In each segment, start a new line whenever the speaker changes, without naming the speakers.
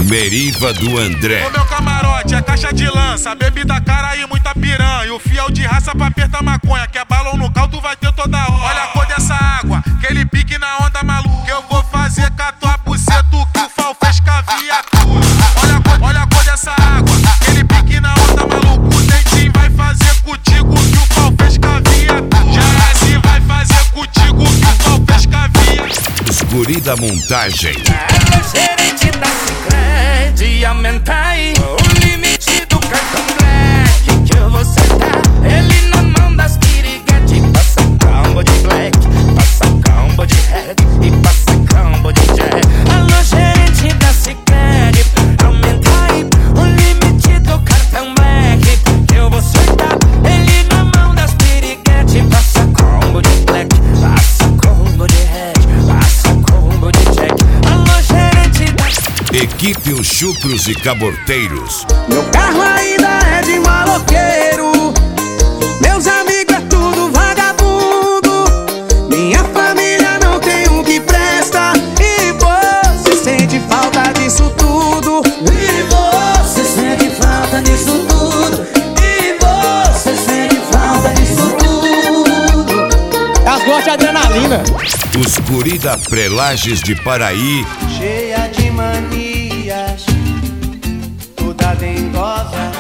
Meriva do André.
O meu camarote é caixa de lança, bebida cara e muita piranha. O fiel de raça pra apertar maconha, que é balão no caldo vai ter toda hora. Olha a cor dessa água, aquele pique na onda maluca. Que eu vou fazer com a tua buceta que o Fal fez com a viatura. Olha a cor dessa água, aquele pique na onda maluca. O Dentinho vai fazer contigo que o Fal fez com a viatura. Jazzy vai fazer contigo que o Fal fez com a viatura.
Os guri da montagem.
Gerente da Sicredi, aumenta aí o limite do cartão black que eu vou sentar ele na mão das piriguete. Passa combo de black, passa combo de red e passa combo de jack. Alô, gerente da Sicredi, aumenta aí o limite do cartão black que eu vou sentar ele na mão das piriguete. Passa combo de black, passa combo de red, passa combo de jack. Alô, gerente da
Equipe Os Chucros e Caborteiros.
Meu carro ainda é de maloqueiro, meus amigos é tudo vagabundo, minha família não tem um que presta. E você sente falta disso tudo. E você sente falta disso tudo. E você sente falta disso tudo.
Elas gostam de adrenalina.
Os guri da Prelages de Paraí.
Cheia de manias, toda dengosa,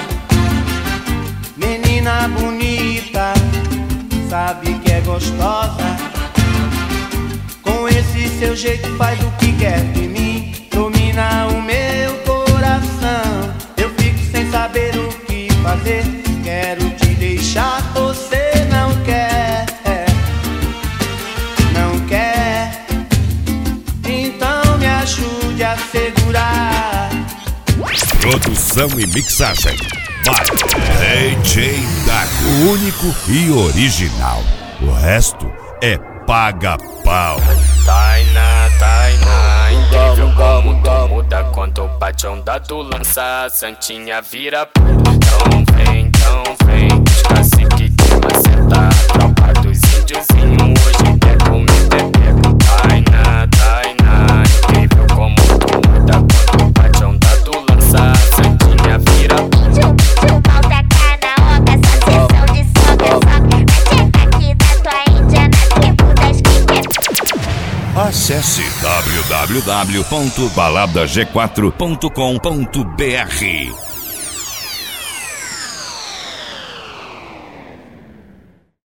menina bonita, sabe que é gostosa. Com esse seu jeito faz o que quer de mim, domina o meu coração. Eu fico sem saber o que fazer, quero te deixar, você não quer, não quer. Então me ajude a segurar.
Produção e mixagem. Vai DJ Dago, o único e original. O resto é paga-pau.
Tainá, incrível como tu muda quando bate onda tu lança, santinha vira. Então vem, os cacique que maceta, tropa dos índiozinho hoje quer comer pepeco. Tainá, incrível como tu muda quando bate onda tu lança, santinha vira.
Volta cá na onda, essa sessão de soca. Vai chegar aqui da tua Índia na tribo das Kikers.
Acesse www.baladag4.com.br.